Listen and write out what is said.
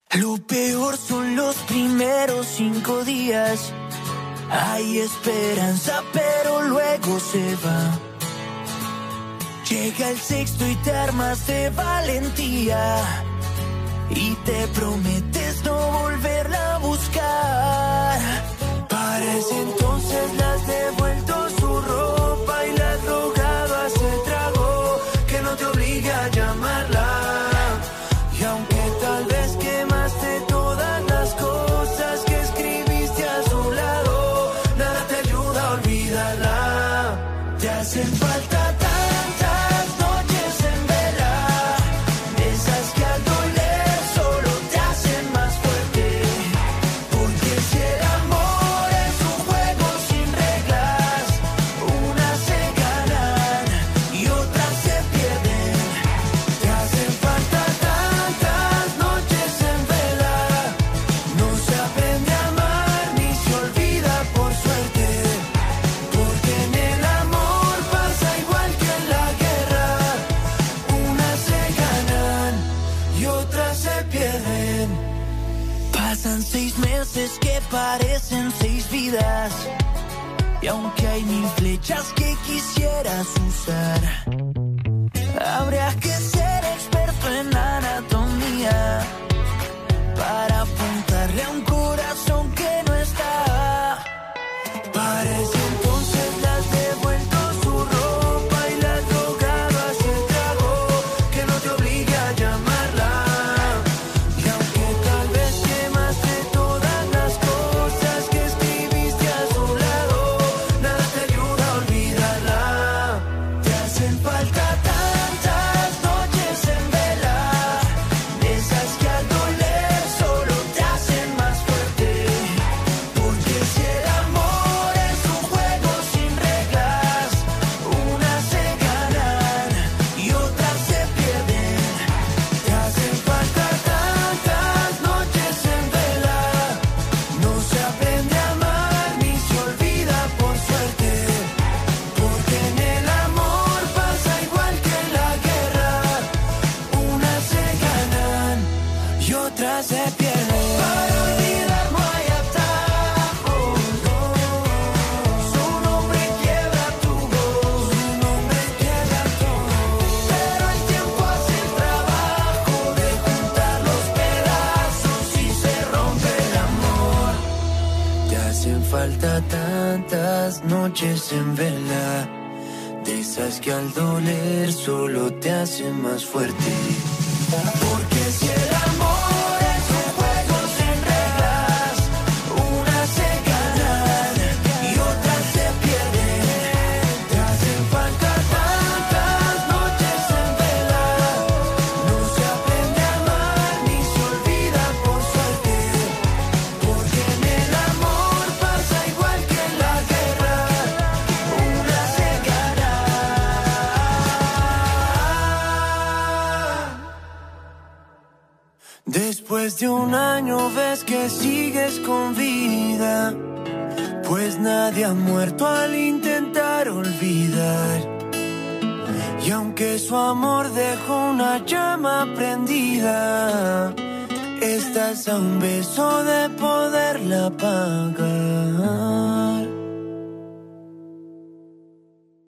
Lo peor son los primeros 5 días. Hay esperanza, pero luego se va. Llega el sexto y te armas de valentía y te prometes no volverla a buscar. Para ese entonces le has devuelto su ropa y le has rogado a ese trago que no te obligue a llamarla. Y aunque tal vez quemaste todas las cosas que escribiste a su lado, nada te ayuda a olvidarla. Te hacen falta tantas noches en vela, esas que al doler solo te hacen más fuerte. Porque si el amor es un juego sin reglas, unas se ganan y otras se pierden. Te hacen falta tantas noches en vela, no se aprende a amar ni se olvida por suerte. Porque en el amor pasa igual que en la guerra, unas se ganan y otras se pierden. Pasan 6 meses que parecen 6 vidas, y aunque hay 1000 flechas que quisieras usar, habría que ser experto en anatomía para apuntarle a un corazón que no está. Para ese entonces le has devuelto su ropa y le has rogado a ese trago que no te obligue a llamarla. Y aunque tal vez quemaste todas las cosas que escribiste a su lado, nada te ayuda a olvidarla. Te hacen falta tantas noches en vela, esas que al doler solo te hacen más fuerte. Porque si el amor es un juego sin reglas, unas se ganan y otras se pierden. Te hacen falta tantas noches en vela, no se aprende a amar ni se olvida por suerte. Porque en el amor pasa igual que en la guerra, unas se ganan y otras se pierden. Para olvidar no hay atajos, no. Su nombre quiebra tu voz, su nombre quiebra todo. Pero el tiempo hace el trabajo de juntar los pedazos y se rompe el amor. Te hacen falta tantas noches en vela, de esas que al doler solo te hacen más fuerte. Porque si el amor es un juego sin reglas, unas se ganan y otras se pierden. Te hacen falta tantas noches en vela, no se aprende a amar ni se olvida por suerte. Porque en el amor pasa igual que en la guerra, unas se ganan. Después de un año ves que sigues con vida, pues nadie ha muerto al intentar olvidar. Y aunque su amor dejó una llama prendida, estás a un beso de poderla apagar.